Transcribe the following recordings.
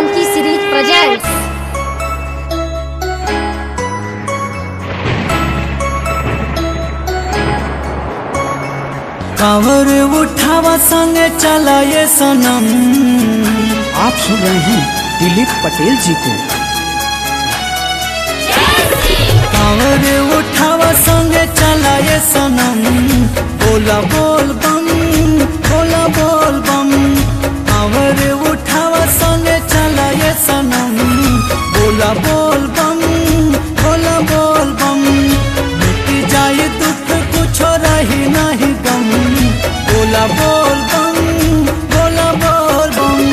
Solanki series presents कांवर उठावा संगे चला ये सनम। आप सुन रहे हैं दिलीप पटेल जी को। कांवर उठावा संगे चला ये सनम। बोला बोल बम, बोला बोल बम। कांवर उठावा संगे चला ये सनम। बोला बोल बम, बोला बोल बम। मिट जाए दुख कुछ रही नहीं गम। बोला बोल बम, बोला बोल बम।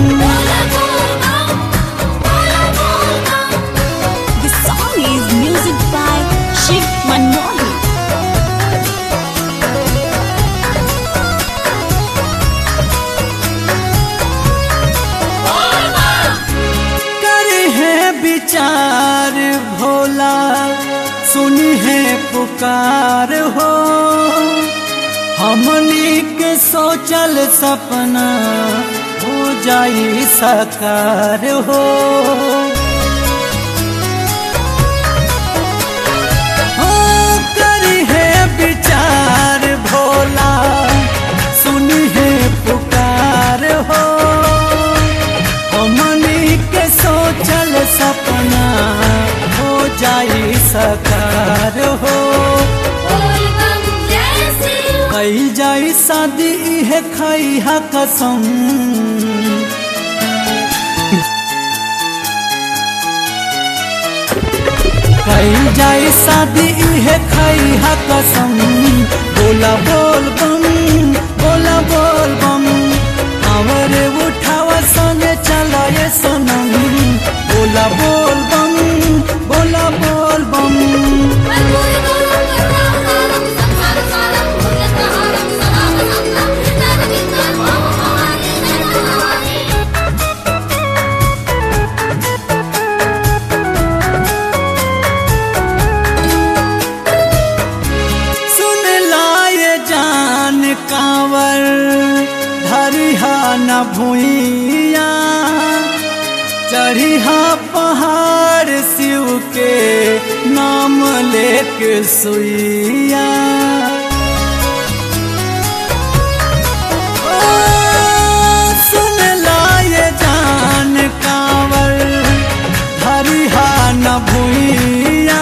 The song is music by Shiv Manohar. करे है विचार भोला, सुनी है पुकार हो। हमनी के सोचल सपना हो जाई साकार हो। करी है विचार भोला, सुनी है पुकार हो। हमनी के सोचल सपना हो जाई साकार हो। कई जाई शादी है खाई हा कसम। कई जाई शादी है खाई हा कसम। बोला बोल बम, बोला बोल बम। कांवर उठावा संगे चला ये सनम। बोला बोल बम, बोला बोल बम। कांवर धरिहा न भुइया, चढ़िहा पहाड़ शिव के नाम लेके सुइया। सुन लाए जान कांवर धरिहा न भुइया,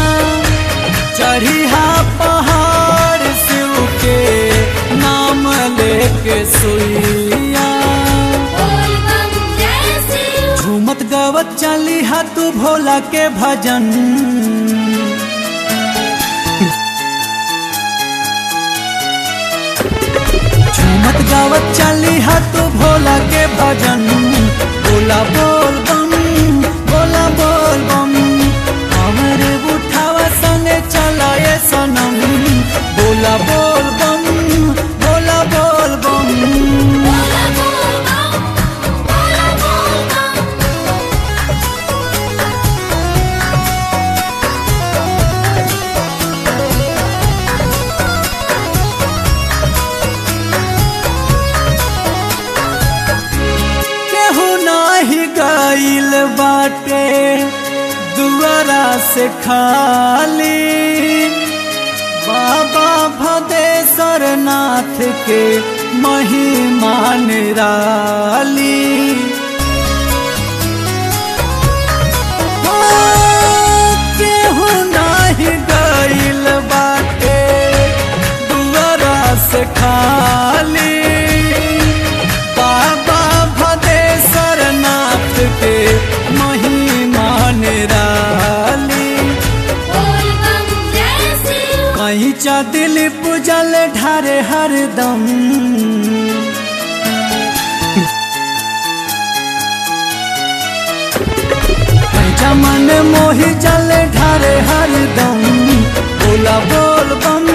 चढ़िहा पहाड़ शिव के नाम लेके सुइया। झूमत गावत चली हा तू भोला के भजन। झूमत गावत चली हा तू भोला के भजन। बोला बोल बम, बोला बोल बम। कांवर उठावा संगे चला ये सनम। बोला बोल बम, बोला बोल बम। केहू नाही गइल बाटे दुआरा से खाली। बाबा भदेश्वर नाथ के महिमा निराली। केहू नाही गइल बाटे दुआरा से खाली। बाबा भदेश्वर नाथ के महिमा निराली। कहीं चा दिल पूजल ढारे हरदम। कहीं चा मन मोहि जल ढारे हरदम। बोला बोल बम,